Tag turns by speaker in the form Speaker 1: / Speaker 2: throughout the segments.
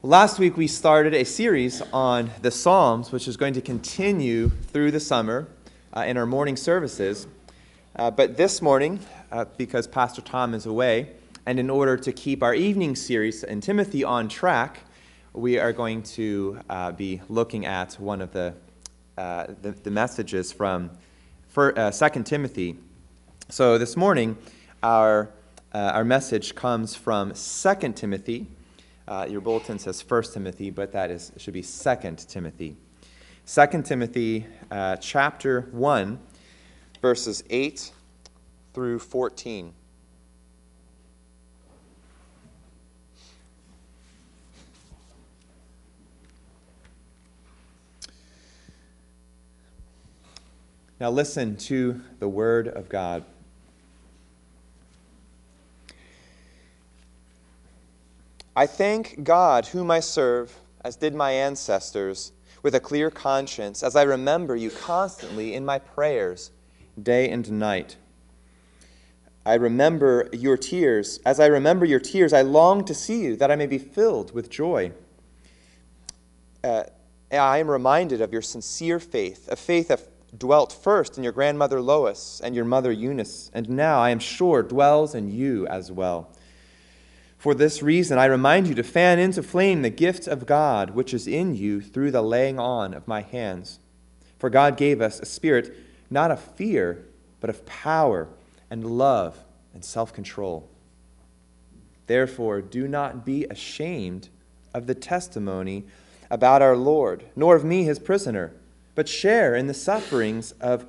Speaker 1: Last week we started a series on the Psalms, which is going to continue through the summer in our morning services. But this morning, because Pastor Tom is away, and in order to keep our evening series in Timothy on track, we are going to be looking at one of the messages from 2 Timothy. So this morning, our message comes from 2 Timothy. Your bulletin says 1 Timothy, but should be 2 Timothy. 2 Timothy chapter 1, verses 8 through 14. Now listen to the word of God. I thank God, whom I serve, as did my ancestors, with a clear conscience, as I remember you constantly in my prayers, day and night. I remember your tears. As I remember your tears, I long to see you, that I may be filled with joy. I am reminded of your sincere faith, a faith that dwelt first in your grandmother Lois and your mother Eunice, and now I am sure dwells in you as well. For this reason, I remind you to fan into flame the gift of God which is in you through the laying on of my hands. For God gave us a spirit not of fear, but of power and love and self-control. Therefore, do not be ashamed of the testimony about our Lord, nor of me, his prisoner, but share in suffering for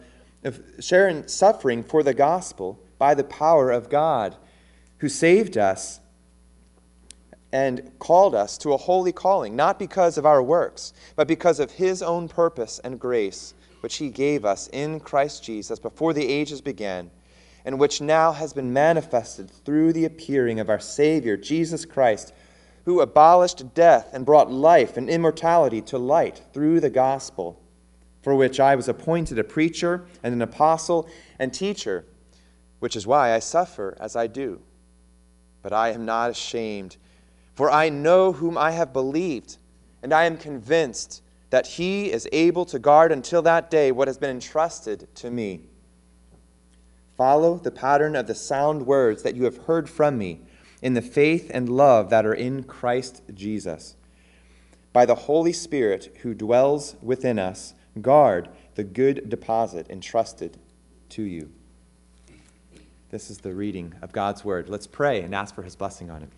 Speaker 1: the gospel by the power of God, who saved us and called us to a holy calling, not because of our works, but because of his own purpose and grace, which he gave us in Christ Jesus before the ages began, and which now has been manifested through the appearing of our Savior, Jesus Christ, who abolished death and brought life and immortality to light through the gospel, for which I was appointed a preacher and an apostle and teacher, which is why I suffer as I do. But I am not ashamed, for I know whom I have believed, and I am convinced that he is able to guard until that day what has been entrusted to me. Follow the pattern of the sound words that you have heard from me in the faith and love that are in Christ Jesus. By the Holy Spirit who dwells within us, guard the good deposit entrusted to you. This is the reading of God's word. Let's pray and ask for his blessing on it.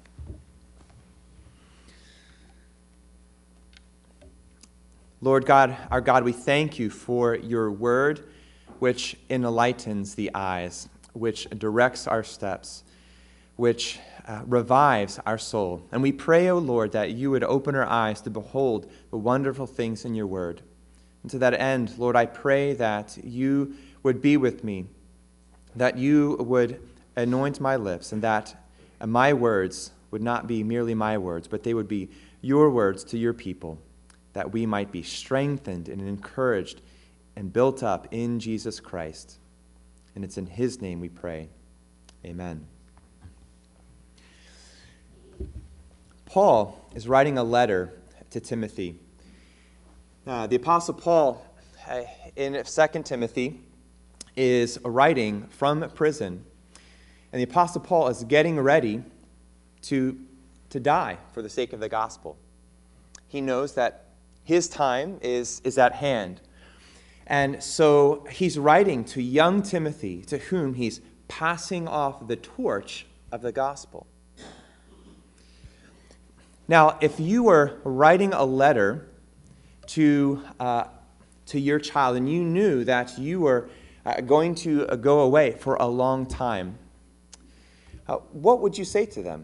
Speaker 1: Lord God, our God, we thank you for your word, which enlightens the eyes, which directs our steps, which revives our soul. And we pray, O Lord, that you would open our eyes to behold the wonderful things in your word. And to that end, Lord, I pray that you would be with me, that you would anoint my lips, and that my words would not be merely my words, but they would be your words to your people, that we might be strengthened and encouraged and built up in Jesus Christ. And it's in his name we pray. Amen. Paul is writing a letter to Timothy. The Apostle Paul in 2 Timothy is writing from prison. And the Apostle Paul is getting ready to die for the sake of the gospel. He knows that his time is at hand. And so he's writing to young Timothy, to whom he's passing off the torch of the gospel. Now, if you were writing a letter to your child and you knew that you were going to go away for a long time, what would you say to them?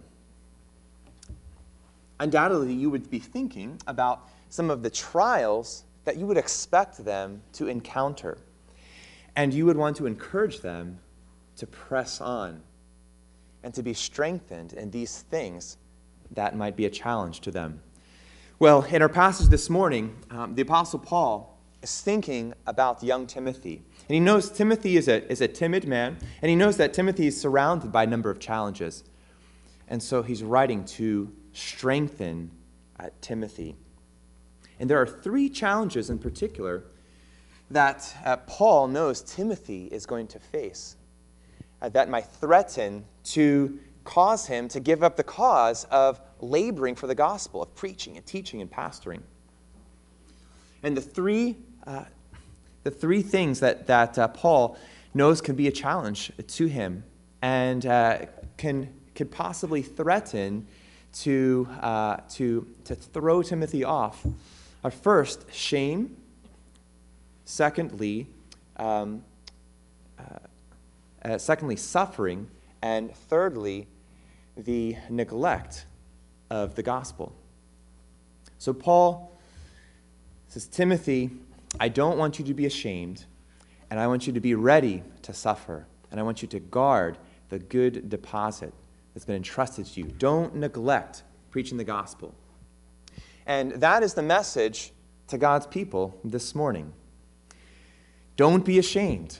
Speaker 1: Undoubtedly, you would be thinking about some of the trials that you would expect them to encounter. And you would want to encourage them to press on and to be strengthened in these things that might be a challenge to them. Well, in our passage this morning, the Apostle Paul is thinking about young Timothy. And he knows Timothy is a timid man, and he knows that Timothy is surrounded by a number of challenges. And so he's writing to strengthen Timothy. And there are three challenges in particular that Paul knows Timothy is going to face that might threaten to cause him to give up the cause of laboring for the gospel, of preaching and teaching and pastoring. And the three things that Paul knows can be a challenge to him and could possibly threaten to throw Timothy off are first, shame. Secondly, suffering. And thirdly, the neglect of the gospel. So Paul says, Timothy, I don't want you to be ashamed, and I want you to be ready to suffer, and I want you to guard the good deposit that's been entrusted to you. Don't neglect preaching the gospel. And that is the message to God's people this morning. Don't be ashamed.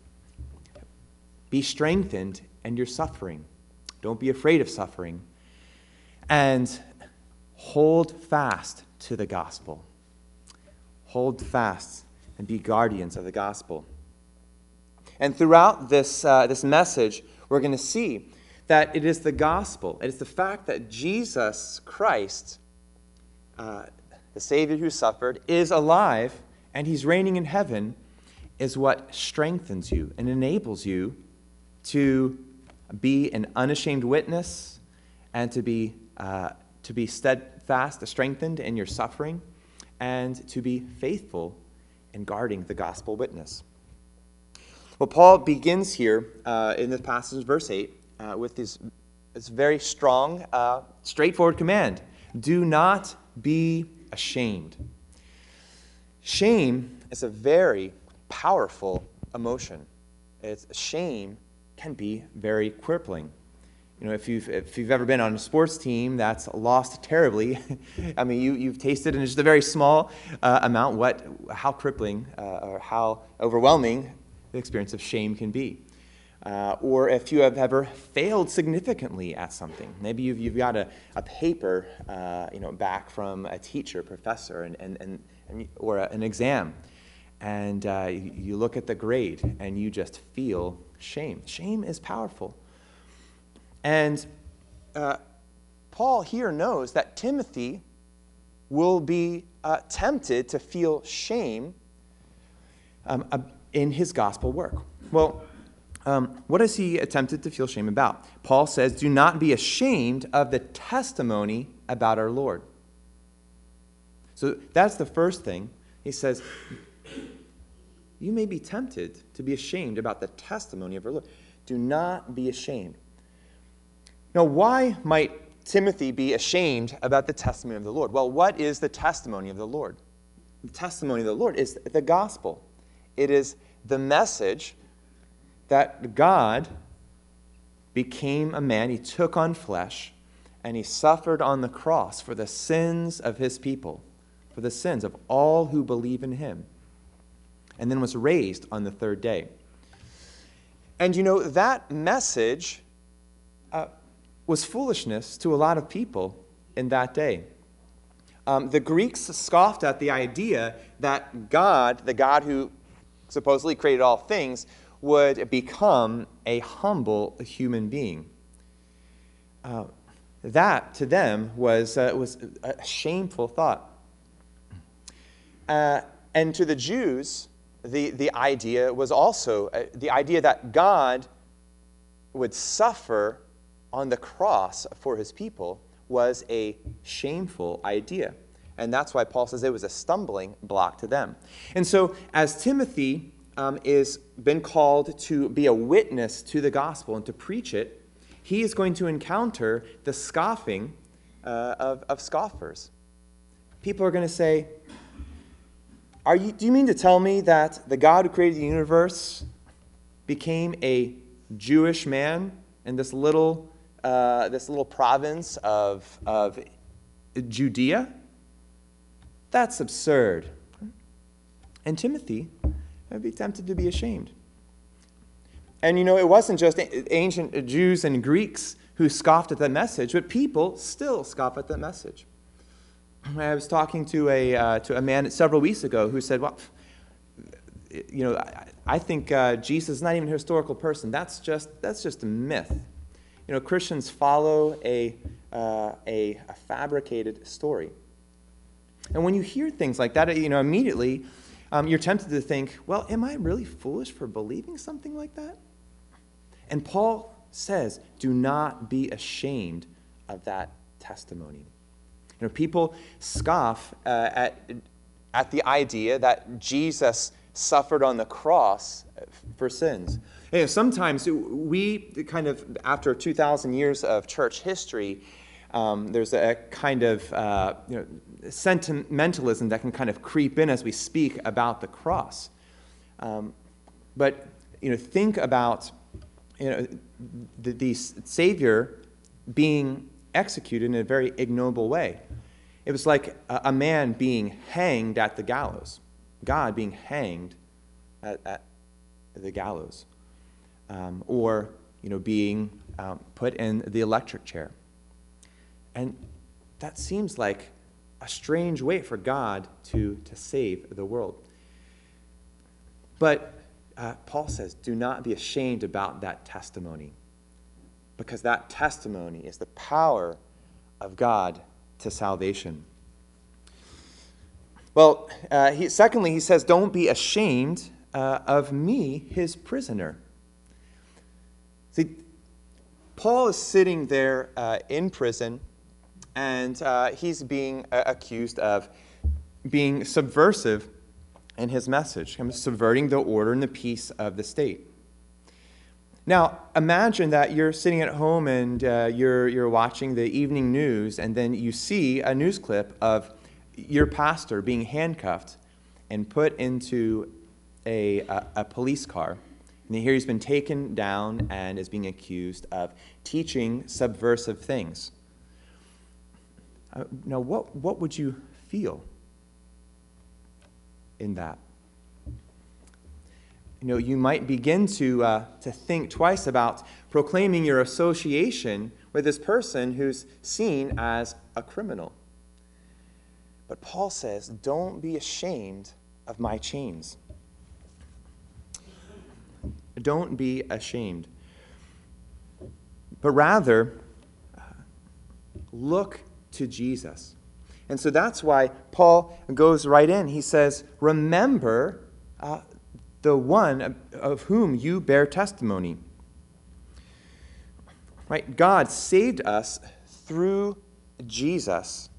Speaker 1: Be strengthened in your suffering. Don't be afraid of suffering. And hold fast to the gospel. Hold fast and be guardians of the gospel. And throughout this message, we're going to see that it is the gospel, it is the fact that Jesus Christ, the Savior who suffered, is alive and he's reigning in heaven, is what strengthens you and enables you to be an unashamed witness and to be steadfast, strengthened in your suffering, and to be faithful in guarding the gospel witness. Well, Paul begins here in this passage, verse 8, with this very strong, straightforward command. Do not be ashamed. Shame is a very powerful emotion. Shame can be very crippling. You know, if you've ever been on a sports team that's lost terribly, I mean, you've tasted in just a very small amount how crippling or how overwhelming the experience of shame can be. Or if you have ever failed significantly at something, maybe you've got a paper, back from a teacher, professor, or an exam, and you look at the grade and you just feel shame. Shame is powerful. And Paul here knows that Timothy will be tempted to feel shame in his gospel work. Well, what is he tempted to feel shame about? Paul says, do not be ashamed of the testimony about our Lord. So that's the first thing. He says, you may be tempted to be ashamed about the testimony of our Lord. Do not be ashamed. Now, why might Timothy be ashamed about the testimony of the Lord? Well, what is the testimony of the Lord? The testimony of the Lord is the gospel. It is the message that God became a man. He took on flesh, and he suffered on the cross for the sins of his people, for the sins of all who believe in him, and then was raised on the third day. And you know, that message was foolishness to a lot of people in that day. The Greeks scoffed at the idea that God, the God who supposedly created all things, would become a humble human being. That, to them, was a shameful thought. And to the Jews, the idea was also the idea that God would suffer on the cross for his people was a shameful idea. And that's why Paul says it was a stumbling block to them. And so as Timothy is been called to be a witness to the gospel and to preach it, he is going to encounter the scoffing of scoffers. People are going to say, do you mean to tell me that the God who created the universe became a Jewish man in this little province of Judea? That's absurd. And Timothy would be tempted to be ashamed. And you know, it wasn't just ancient Jews and Greeks who scoffed at that message, but people still scoff at that message. I was talking to a man several weeks ago who said, well, I think Jesus is not even a historical person. That's just a myth. Christians follow a fabricated story. And when you hear things like that, immediately you're tempted to think, well, am I really foolish for believing something like that? And Paul says, do not be ashamed of that testimony. People scoff at the idea that Jesus suffered on the cross for sins. Sometimes we kind of, after 2,000 years of church history, there's a kind of sentimentalism that can kind of creep in as we speak about the cross. But think about the Savior being executed in a very ignoble way. It was like a man being hanged at the gallows, God being hanged at the gallows, or being put in the electric chair. And that seems like a strange way for God to save the world. But Paul says, do not be ashamed about that testimony, because that testimony is the power of God to salvation. Well, secondly, he says, don't be ashamed of me, his prisoner. See, Paul is sitting there in prison, and he's being accused of being subversive in his message, subverting the order and the peace of the state. Now, imagine that you're sitting at home and you're watching the evening news, and then you see a news clip of your pastor being handcuffed and put into a police car. And here he's been taken down and is being accused of teaching subversive things. Now, what would you feel in that? You might begin to think twice about proclaiming your association with this person who's seen as a criminal. But Paul says, don't be ashamed of my chains. Don't be ashamed. But rather, look to Jesus. And so that's why Paul goes right in. He says, remember the one of whom you bear testimony. Right? God saved us through Jesus,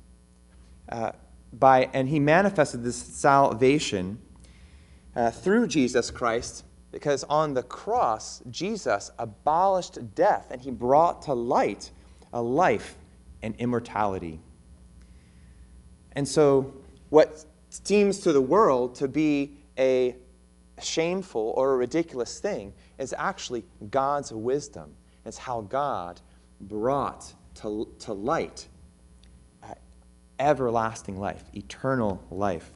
Speaker 1: and he manifested this salvation through Jesus Christ, because on the cross, Jesus abolished death, and he brought to light a life and immortality. And so what seems to the world to be a shameful or a ridiculous thing is actually God's wisdom. It's how God brought to light everlasting life, eternal life.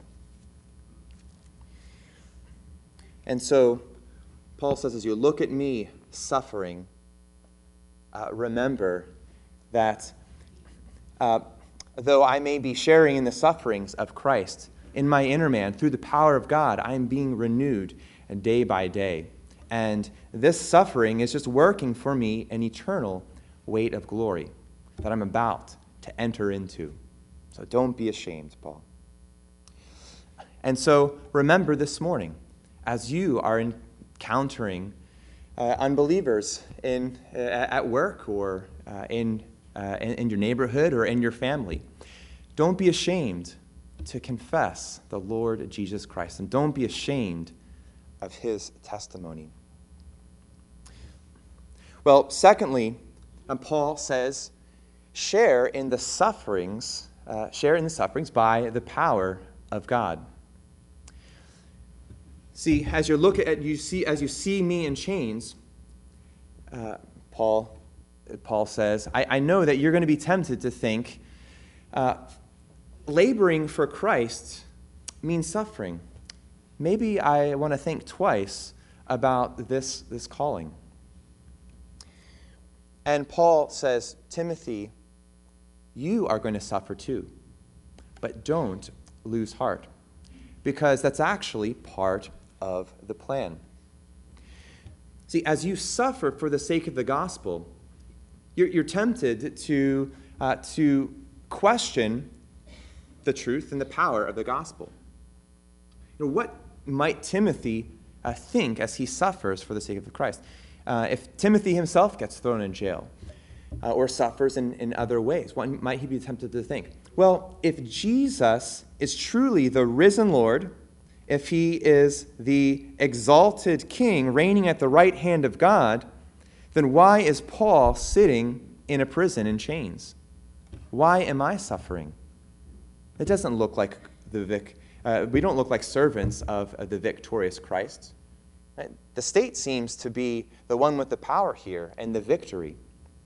Speaker 1: And so Paul says, as you look at me suffering, remember that though I may be sharing in the sufferings of Christ, in my inner man, through the power of God, I am being renewed day by day. And this suffering is just working for me an eternal weight of glory that I'm about to enter into. So don't be ashamed, Paul. And so remember this morning, as you are encountering unbelievers at work or in your neighborhood or in your family, don't be ashamed to confess the Lord Jesus Christ, and don't be ashamed of his testimony. Well, secondly, Paul says, share in the sufferings by the power of God. See, as you look at as you see me in chains, Paul says, I know that you're going to be tempted to think, laboring for Christ means suffering. Maybe I want to think twice about this calling. And Paul says, Timothy, you are going to suffer too. But don't lose heart, because that's actually part of the plan. See, as you suffer for the sake of the gospel, you're tempted to question the truth and the power of the gospel. What might Timothy think as he suffers for the sake of Christ? If Timothy himself gets thrown in jail or suffers in other ways, what might he be tempted to think? Well, if Jesus is truly the risen Lord, if he is the exalted King reigning at the right hand of God, then why is Paul sitting in a prison in chains? Why am I suffering? It doesn't look like we don't look like servants of the victorious Christ. Right? The state seems to be the one with the power here and the victory.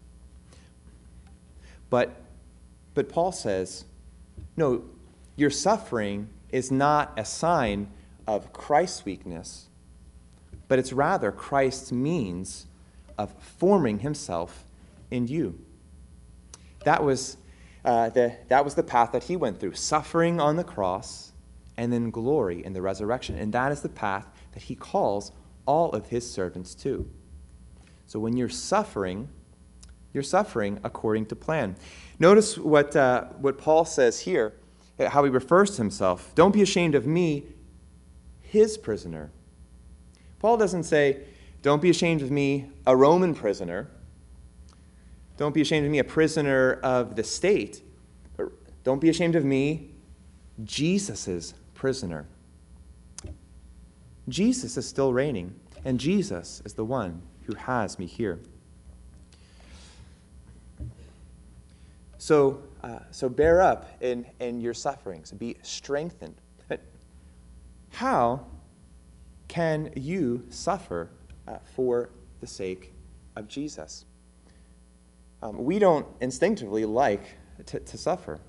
Speaker 1: But Paul says, no, your suffering is not a sign of Christ's weakness, but it's rather Christ's means of forming himself in you. That was the path that he went through, suffering on the cross and then glory in the resurrection. And that is the path that he calls all of his servants to. So when you're suffering according to plan. Notice what Paul says here, how he refers to himself. Don't be ashamed of me, his prisoner. Paul doesn't say, don't be ashamed of me, a Roman prisoner. Don't be ashamed of me, a prisoner of the state. But don't be ashamed of me, Jesus' prisoner. Jesus is still reigning, and Jesus is the one who has me here. So bear up in your sufferings. Be strengthened. But how can you suffer for the sake of Jesus? We don't instinctively like to suffer.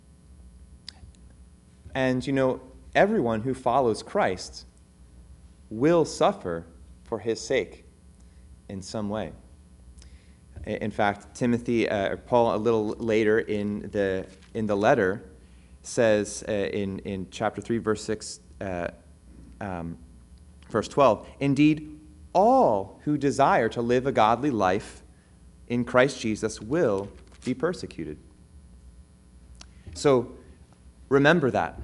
Speaker 1: And everyone who follows Christ will suffer for his sake in some way. In fact, Paul a little later in the letter says in chapter 3, verse 6, verse 12, indeed, all who desire to live a godly life in Christ Jesus will be persecuted. So remember that.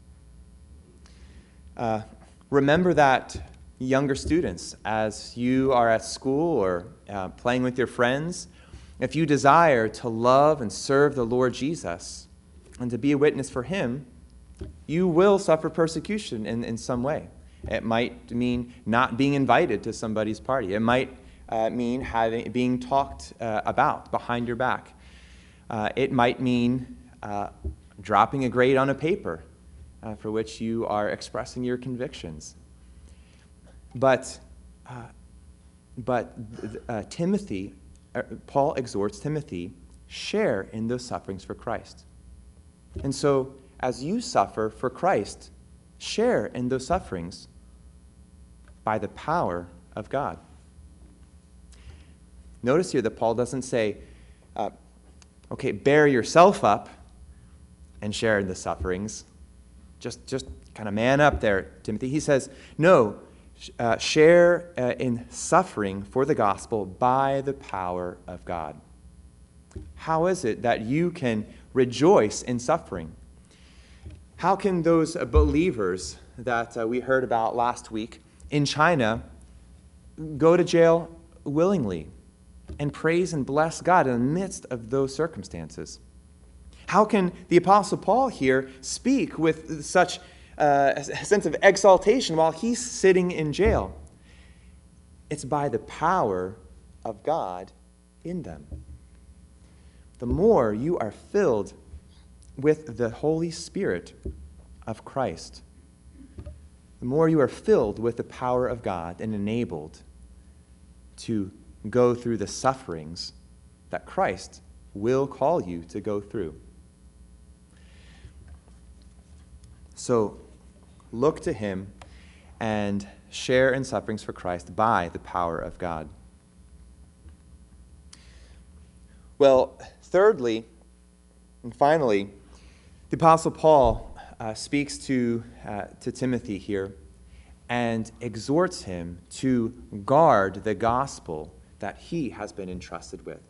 Speaker 1: Remember that, younger students, as you are at school or playing with your friends. If you desire to love and serve the Lord Jesus and to be a witness for him, you will suffer persecution in some way. It might mean not being invited to somebody's party. It might mean being talked about behind your back. It might mean dropping a grade on a paper for which you are expressing your convictions. But Paul exhorts Timothy, share in those sufferings for Christ. And so, as you suffer for Christ, share in those sufferings by the power of God. Notice here that Paul doesn't say, bear yourself up and share in the sufferings. Just kind of man up there, Timothy. He says, no, share in suffering for the gospel by the power of God. How is it that you can rejoice in suffering? How can those believers that we heard about last week in China go to jail willingly and praise and bless God in the midst of those circumstances? How can the Apostle Paul here speak with such a sense of exaltation while he's sitting in jail? It's by the power of God in them. The more you are filled with the Holy Spirit of Christ, the more you are filled with the power of God and enabled to go through the sufferings that Christ will call you to go through. So look to him and share in sufferings for Christ by the power of God. Well, thirdly and finally, The Apostle Paul speaks to Timothy here and exhorts him to guard the gospel that he has been entrusted with.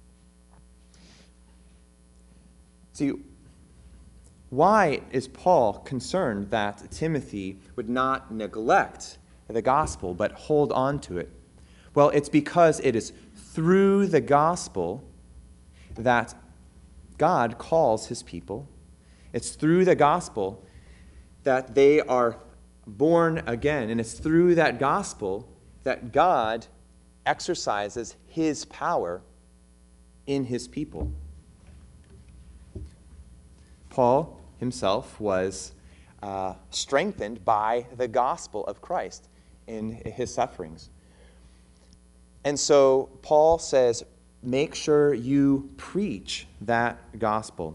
Speaker 1: See, why is Paul concerned that Timothy would not neglect the gospel but hold on to it? Well, it's because it is through the gospel that God calls his people. It's through the gospel that they are born again. And it's through that gospel that God exercises his power in his people. Paul himself was strengthened by the gospel of Christ in his sufferings. And so Paul says, make sure you preach that gospel.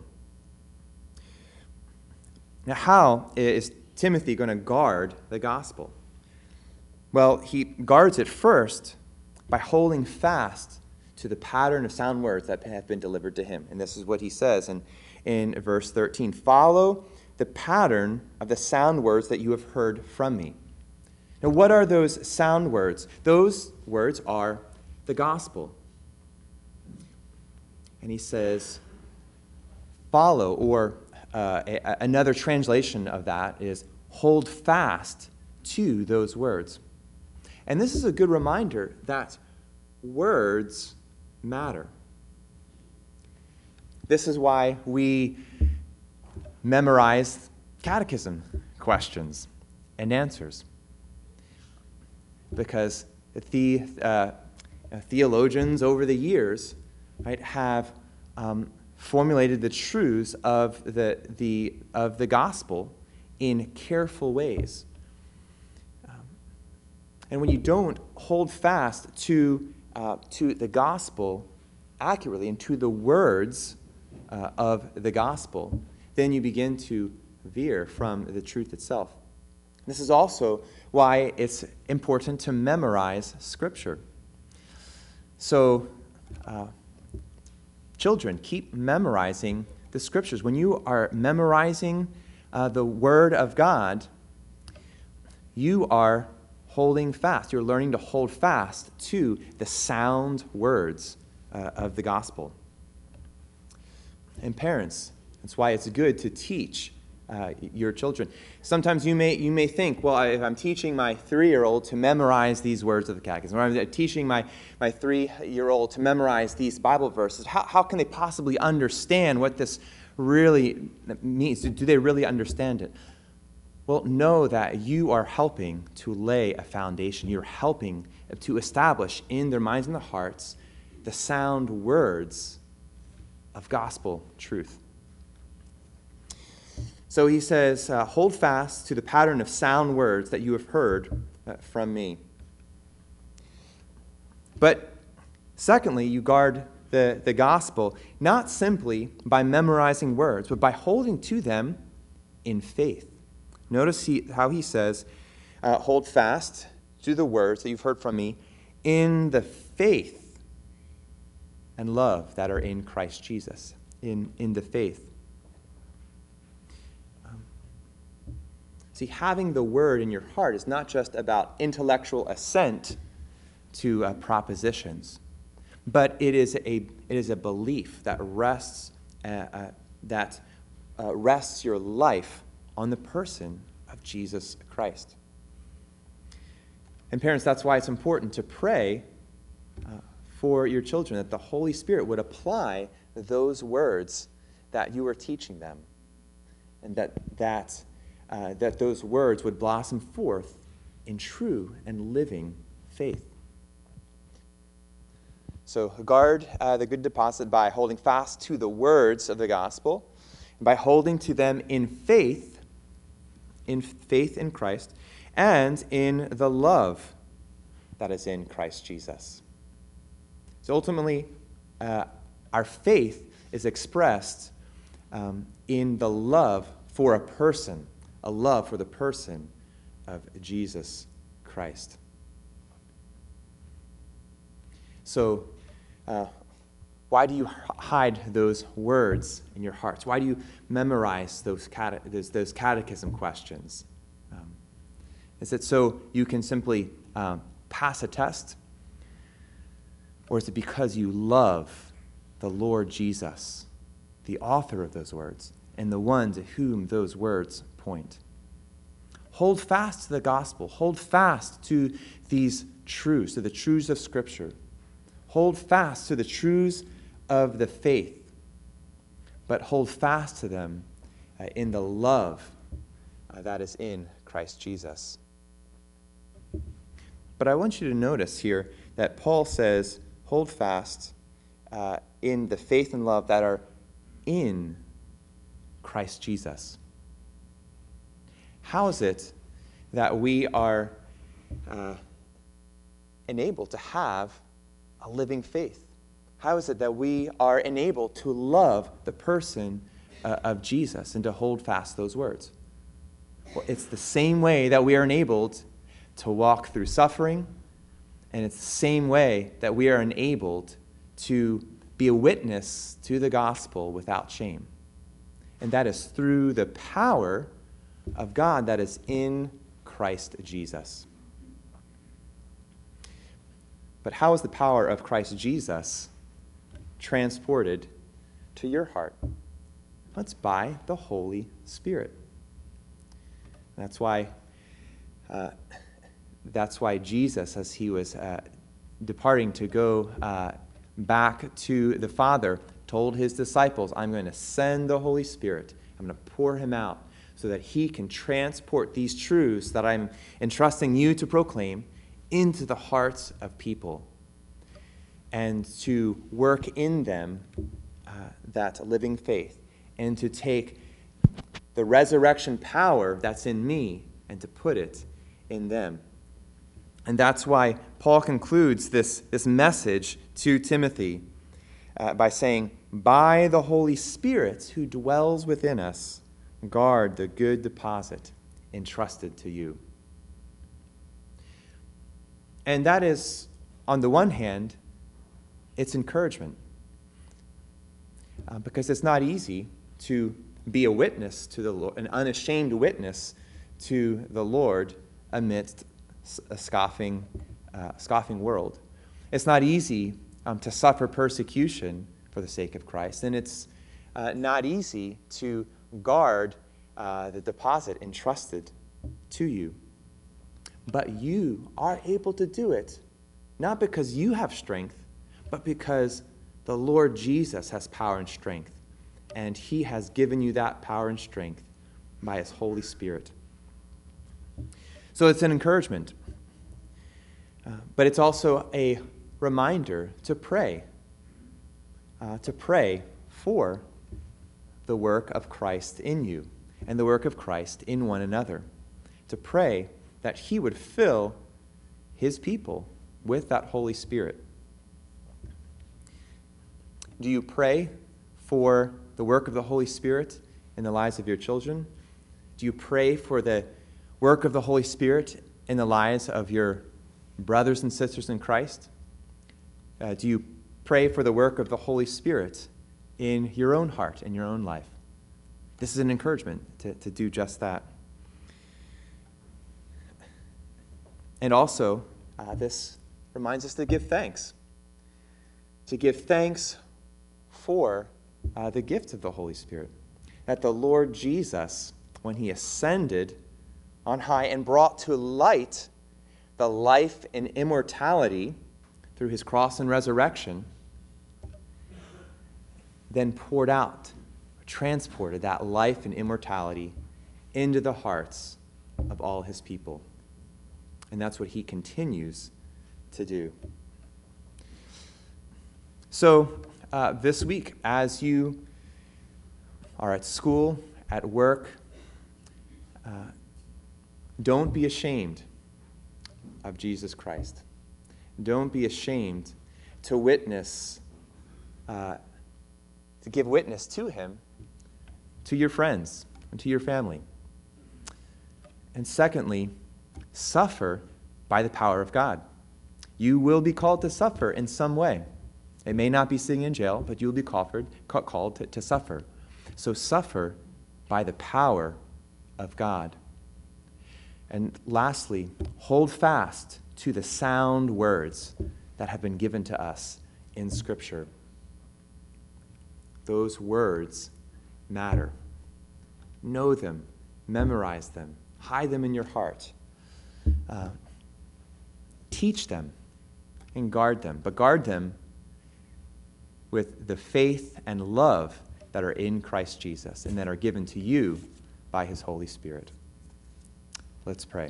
Speaker 1: Now, how is Timothy going to guard the gospel? Well, he guards it first by holding fast to the pattern of sound words that have been delivered to him. And this is what he says in verse 13. Follow the pattern of the sound words that you have heard from me. Now, what are those sound words? Those words are the gospel. And he says, follow, or another translation of that is hold fast to those words. And this is a good reminder that words matter. This is why we memorize catechism questions and answers. Because theologians over the years, right, have formulated the truths of the gospel in careful ways. And when you don't hold fast to the gospel accurately and to the words of the gospel, then you begin to veer from the truth itself. This is also why it's important to memorize Scripture. So, children, keep memorizing the Scriptures. When you are memorizing the Word of God, you are holding fast. You're learning to hold fast to the sound words of the gospel. And parents, that's why it's good to teach your children. Sometimes you may think, well, if I'm teaching my 3-year-old to memorize these words of the catechism, or I'm teaching my 3-year-old to memorize these Bible verses, how can they possibly understand what this really means? Do they really understand it? Well, know that you are helping to lay a foundation. You're helping to establish in their minds and their hearts the sound words of gospel truth. So he says, hold fast to the pattern of sound words that you have heard from me. But secondly, you guard the gospel not simply by memorizing words, but by holding to them in faith. Notice how he says, hold fast to the words that you've heard from me in the faith and love that are in Christ Jesus. In the faith. See, having the word in your heart is not just about intellectual assent to propositions, but it is a belief that rests your life on the person of Jesus Christ. And parents, that's why it's important to pray for your children, that the Holy Spirit would apply those words that you are teaching them, and that those words would blossom forth in true and living faith. So guard the good deposit by holding fast to the words of the gospel, and by holding to them in faith in Christ, and in the love that is in Christ Jesus. So ultimately, our faith is expressed in the love for a person, a love for the person of Jesus Christ. So, Why do you hide those words in your hearts? Why do you memorize those catechism questions? Is it so you can simply pass a test? Or is it because you love the Lord Jesus, the author of those words, and the one to whom those words point? Hold fast to the gospel. Hold fast to these truths, to the truths of Scripture. Hold fast to the truths of the faith, but hold fast to them in the love that is in Christ Jesus. But I want you to notice here that Paul says, hold fast in the faith and love that are in Christ Jesus. How is it that we are enabled to have a living faith? How is it that we are enabled to love the person of Jesus and to hold fast those words? Well, it's the same way that we are enabled to walk through suffering, and it's the same way that we are enabled to be a witness to the gospel without shame. And that is through the power of God that is in Christ Jesus. But how is the power of Christ Jesus transported to your heart? Well, it's by the Holy Spirit. That's why Jesus, as he was departing to go back to the Father, told his disciples, I'm going to send the Holy Spirit. I'm going to pour him out so that he can transport these truths that I'm entrusting you to proclaim into the hearts of people and to work in them that living faith and to take the resurrection power that's in me and to put it in them. And that's why Paul concludes this message to Timothy by saying, by the Holy Spirit who dwells within us, guard the good deposit entrusted to you. And that is, on the one hand, it's encouragement. Because it's not easy to be a witness to the Lord, an unashamed witness to the Lord amidst a scoffing world. It's not easy to suffer persecution for the sake of Christ, and it's not easy to guard the deposit entrusted to you. But you are able to do it, not because you have strength, but because the Lord Jesus has power and strength, and he has given you that power and strength by his Holy Spirit. So it's an encouragement, but it's also a reminder to pray for the work of Christ in you and the work of Christ in one another, to pray that he would fill his people with that Holy Spirit. Do you pray for the work of the Holy Spirit in the lives of your children? Do you pray for the work of the Holy Spirit in the lives of your brothers and sisters in Christ? Do you pray for the work of the Holy Spirit in your own heart, in your own life? This is an encouragement to do just that. And also, this reminds us to give thanks. To give thanks for the gift of the Holy Spirit. That the Lord Jesus, when he ascended on high and brought to light the life and immortality through his cross and resurrection, then poured out, transported that life and immortality into the hearts of all his people. And that's what he continues to do. So, this week, as you are at school, at work, don't be ashamed of Jesus Christ. Don't be ashamed to witness, to give witness to him, to your friends, and to your family. And secondly, suffer by the power of God. You will be called to suffer in some way. It may not be sitting in jail, but you will be called to suffer. So suffer by the power of God. And lastly, hold fast to the sound words that have been given to us in Scripture. Those words matter. Know them, memorize them, hide them in your heart. Teach them and guard them, but guard them with the faith and love that are in Christ Jesus and that are given to you by his Holy Spirit. Let's pray.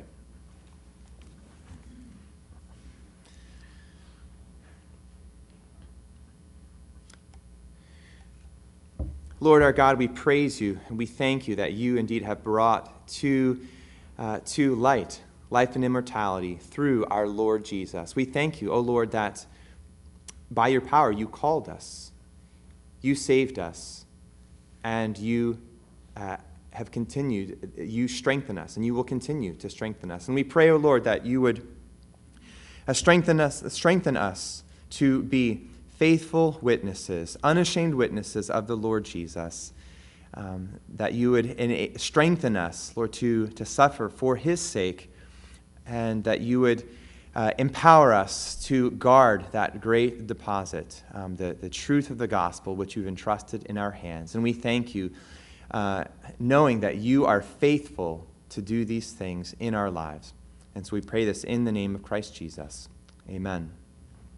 Speaker 1: Lord our God, we praise you and we thank you that you indeed have brought to light life and immortality through our Lord Jesus. We thank you, O Lord, that by your power you called us, you saved us, and you have continued, you strengthen us, and you will continue to strengthen us. And we pray, O Lord, that you would strengthen us to be faithful witnesses, unashamed witnesses of the Lord Jesus, that you would strengthen us, Lord, to suffer for his sake, and that you would empower us to guard that great deposit, the truth of the gospel, which you've entrusted in our hands. And we thank you, knowing that you are faithful to do these things in our lives. And so we pray this in the name of Christ Jesus. Amen.